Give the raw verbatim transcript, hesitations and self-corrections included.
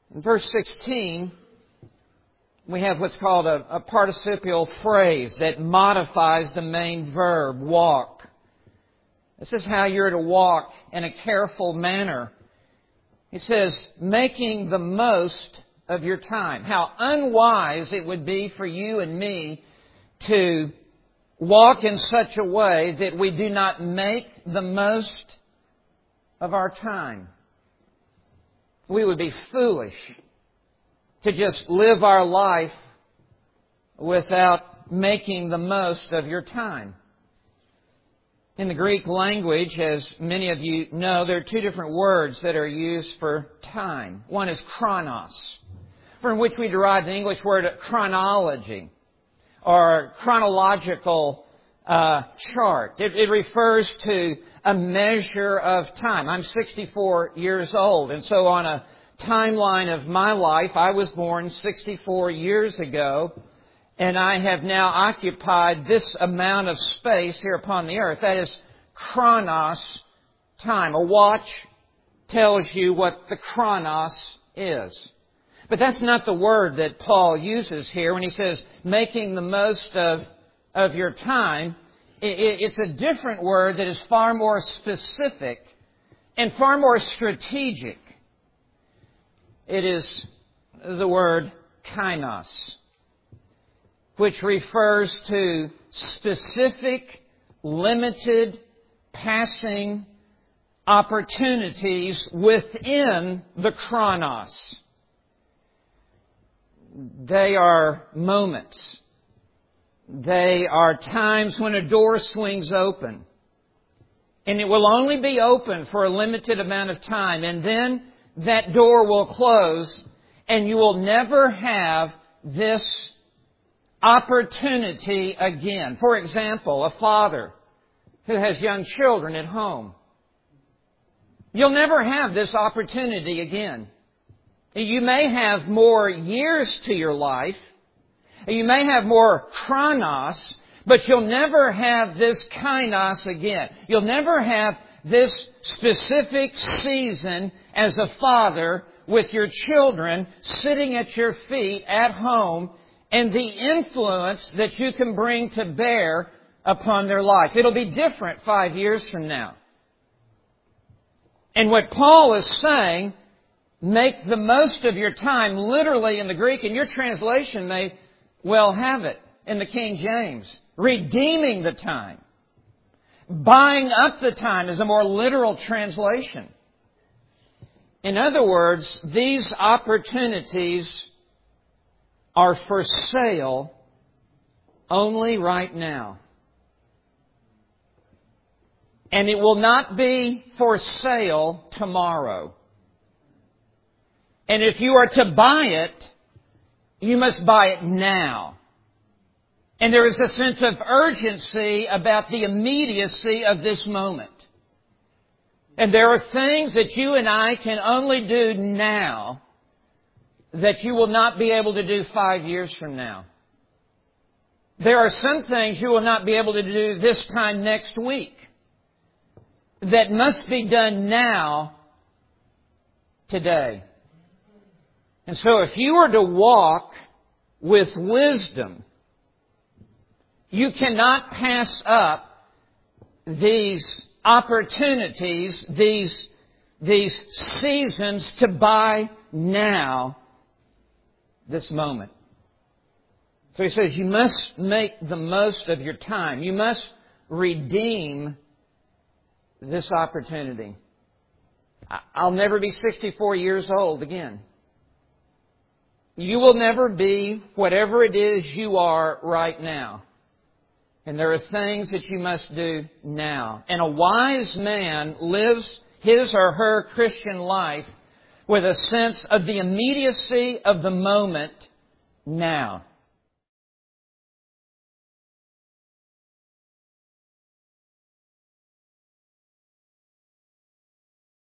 In verse sixteen, we have what's called a, a participial phrase that modifies the main verb, walk. This is how you're to walk in a careful manner. He says, making the most of your time. How unwise it would be for you and me to walk in such a way that we do not make the most of our time. We would be foolish to just live our life without making the most of your time. In the Greek language, as many of you know, there are two different words that are used for time. One is chronos, from which we derive the English word chronology, or chronological uh, chart. It, it refers to a measure of time. I'm sixty-four years old, and so on a timeline of my life, I was born sixty-four years ago, and I have now occupied this amount of space here upon the earth. That is chronos, time. A watch tells you what the chronos is. But that's not the word that Paul uses here when he says making the most of, of your time. It's a different word that is far more specific and far more strategic. It is the word kainos, which refers to specific, limited, passing opportunities within the chronos. They are moments. They are times when a door swings open. And it will only be open for a limited amount of time. And then that door will close, and you will never have this opportunity again. For example, a father who has young children at home. You'll never have this opportunity again. You may have more years to your life. You may have more chronos, but you'll never have this kainos again. You'll never have this specific season as a father with your children sitting at your feet at home and the influence that you can bring to bear upon their life. It'll be different five years from now. And what Paul is saying, make the most of your time, literally in the Greek, and your translation may well have it in the King James. Redeeming the time. Buying up the time is a more literal translation. In other words, these opportunities are for sale only right now. And it will not be for sale tomorrow. And if you are to buy it, you must buy it now. And there is a sense of urgency about the immediacy of this moment. And there are things that you and I can only do now that you will not be able to do five years from now. There are some things you will not be able to do this time next week that must be done now, today. And so if you are to walk with wisdom, you cannot pass up these opportunities, these, these seasons to buy now this moment. So he says you must make the most of your time. You must redeem this opportunity. I'll never be sixty-four years old again. You will never be whatever it is you are right now. And there are things that you must do now. And a wise man lives his or her Christian life with a sense of the immediacy of the moment now.